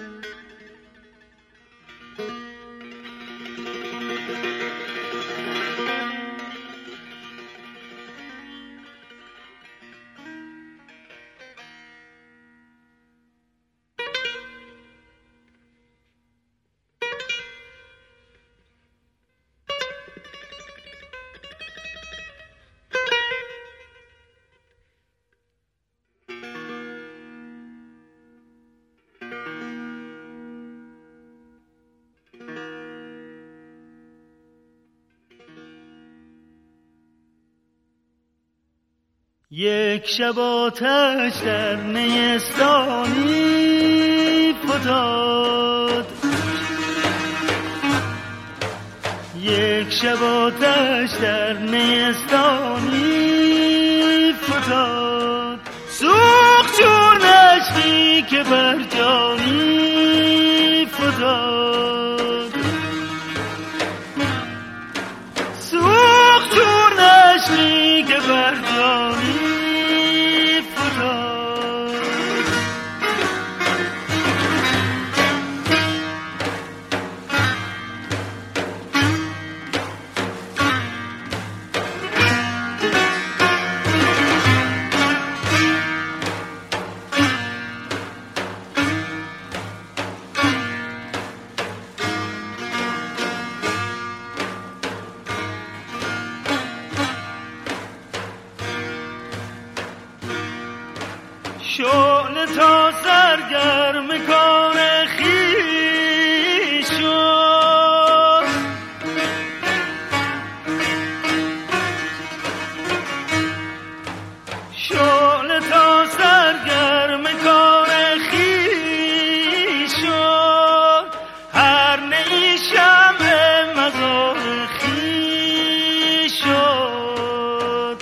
یک شب آتش در نیستانی فتاد، یک شب آتش در نیستانی فتاد، سوخت چون نشتی که بر جانی فتاد، سوخت چون نشتی که بر جانی شعله تا سرگرم کار خویش شد، شعله تا سرگرم کار خویش شد، هر نی شمع مزار خویش شد،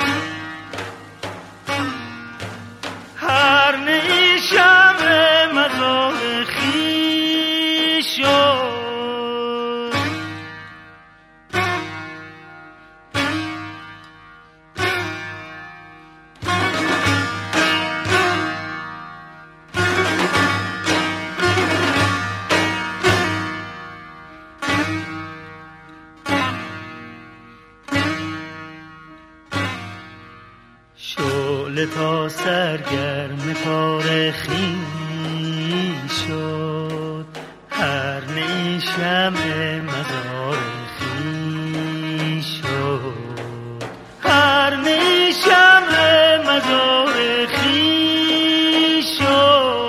هر نی شمع مزار خویش شد. شعله تا سرگرم کار خویش شد، هر نی شمع مزار خویش شد، هر نی شمع مزار خویش شد.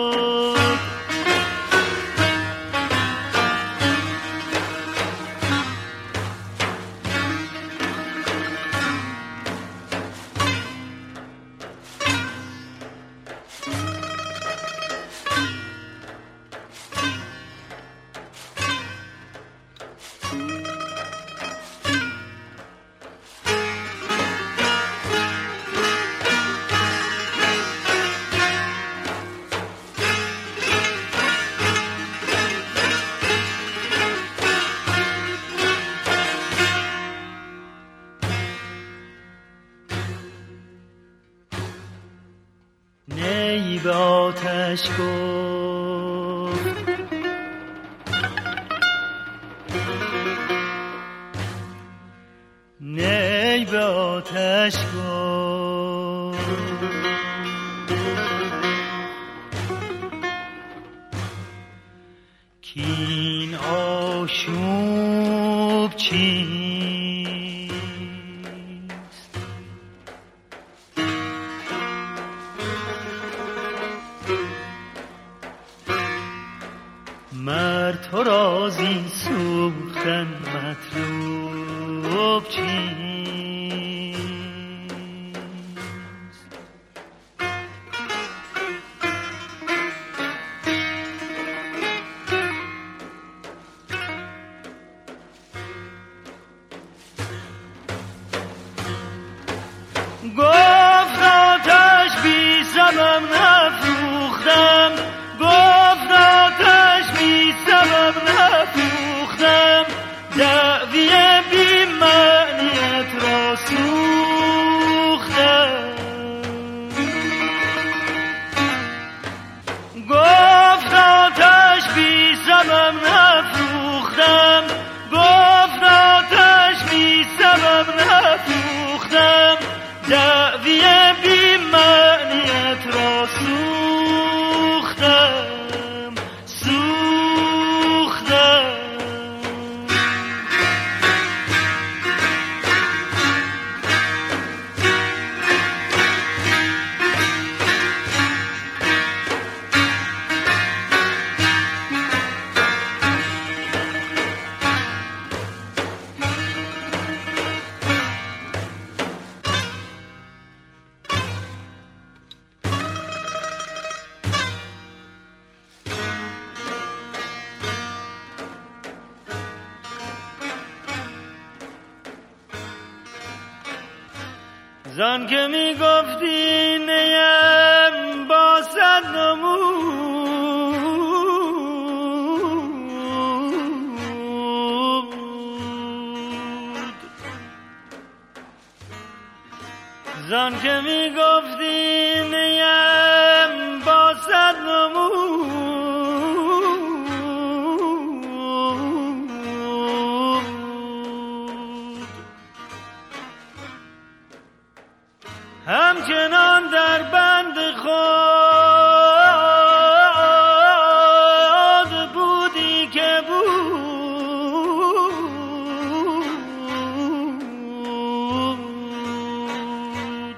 نی به آتش گفت نی به آتش گفت کین آشوب چیست، مرد تو را زین سوختن مطلوب چیست. گفت آتش بی سبب نفروختم، گفت آتش بی سبب نفروختم، دعوی بی معنی زان که می گفتی نیم با صد نمود، زان که می گفتی نیم با صد نمود، همچنان در بند خود بودی که بود،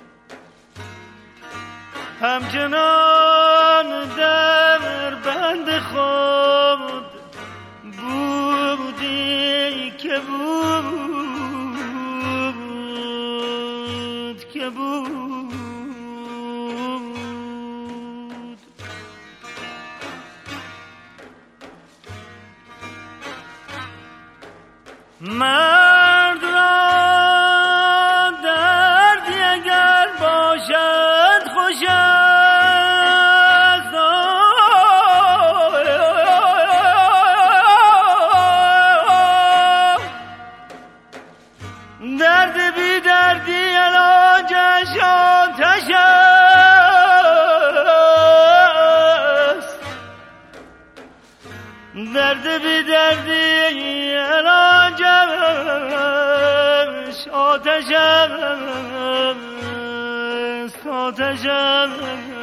همچنان در بند خود بودی که بود. مرد را دردی اگر باشد خوش است، درد بی دردی علاجش آتش است، درد بی دردی علاجش آتش است، آتش است.